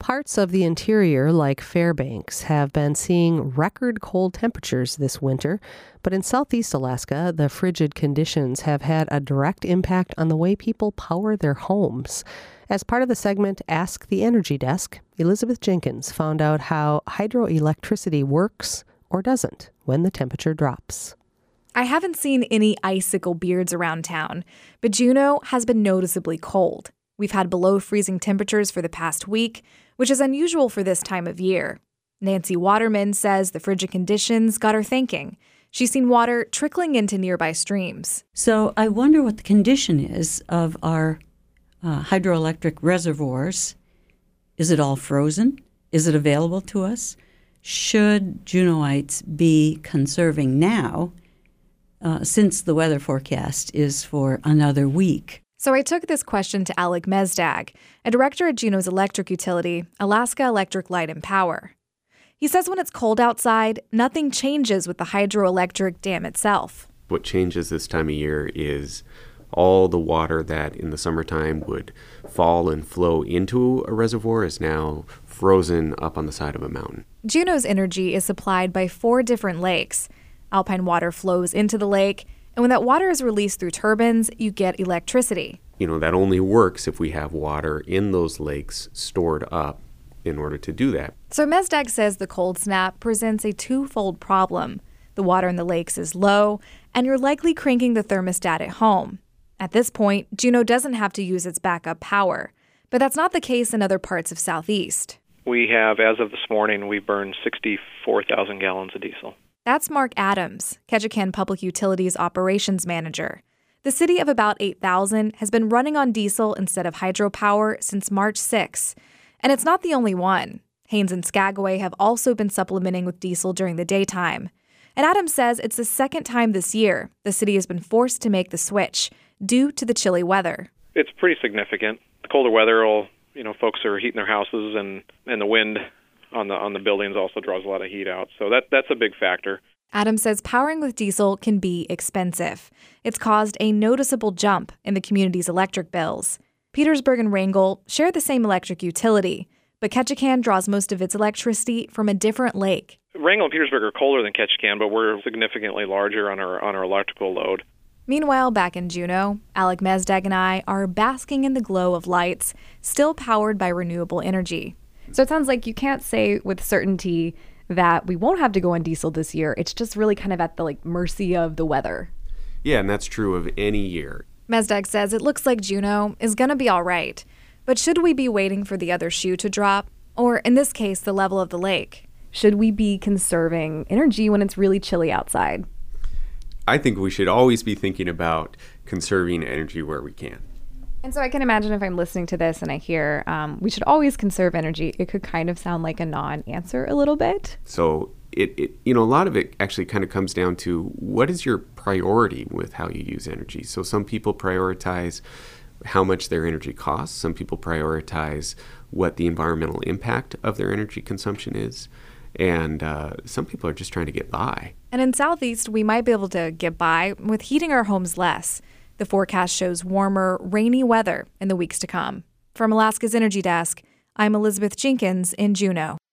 Parts of the interior, like Fairbanks, have been seeing record cold temperatures this winter, but in southeast Alaska, the frigid conditions have had a direct impact on the way people power their homes. As part of the segment Ask the Energy Desk, Elizabeth Jenkins found out how hydroelectricity works or doesn't when the temperature drops. I haven't seen any icicle beards around town, but Juneau has been noticeably cold. We've had below freezing temperatures for the past week, which is unusual for this time of year. Nancy Waterman says the frigid conditions got her thinking. She's seen water trickling into nearby streams. So I wonder what the condition is of our hydroelectric reservoirs. Is it all frozen? Is it available to us? Should Juneauites be conserving now, since the weather forecast is for another week? So I took this question to Alec Mesdag, a director at Juneau's electric utility, Alaska Electric Light and Power. He says when it's cold outside, nothing changes with the hydroelectric dam itself. What changes this time of year is all the water that in the summertime would fall and flow into a reservoir is now frozen up on the side of a mountain. Juneau's energy is supplied by 4 different lakes. Alpine water flows into the lake, and when that water is released through turbines, you get electricity. That only works if we have water in those lakes stored up in order to do that. So Mesdag says the cold snap presents a twofold problem. The water in the lakes is low, and you're likely cranking the thermostat at home. At this point, Juneau doesn't have to use its backup power, but that's not the case in other parts of Southeast. We have, as of this morning, we burned 64,000 gallons of diesel. That's Mark Adams, Ketchikan Public Utilities Operations Manager. The city of about 8,000 has been running on diesel instead of hydropower since March 6. And it's not the only one. Haines and Skagway have also been supplementing with diesel during the daytime. And Adams says it's the second time this year the city has been forced to make the switch due to the chilly weather. It's pretty significant. The colder weather will, folks are heating their houses, and the wind on the buildings also draws a lot of heat out. So that's a big factor. Adams says powering with diesel can be expensive. It's caused a noticeable jump in the community's electric bills. Petersburg and Wrangell share the same electric utility, but Ketchikan draws most of its electricity from a different lake. Wrangell and Petersburg are colder than Ketchikan, but we're significantly larger on our electrical load. Meanwhile, back in Juneau, Alec Mesdag and I are basking in the glow of lights, still powered by renewable energy. So it sounds like you can't say with certainty that we won't have to go on diesel this year. It's just really kind of at the mercy of the weather. Yeah, and that's true of any year. Mesdag says it looks like Juneau is going to be all right. But should we be waiting for the other shoe to drop? Or in this case, the level of the lake? Should we be conserving energy when it's really chilly outside? I think we should always be thinking about conserving energy where we can. And so I can imagine if I'm listening to this and I hear we should always conserve energy, it could kind of sound like a non-answer a little bit. So a lot of it actually kind of comes down to what is your priority with how you use energy. So some people prioritize how much their energy costs. Some people prioritize what the environmental impact of their energy consumption is. And some people are just trying to get by. And in Southeast, we might be able to get by with heating our homes less. The forecast shows warmer, rainy weather in the weeks to come. From Alaska's Energy Desk, I'm Elizabeth Jenkins in Juneau.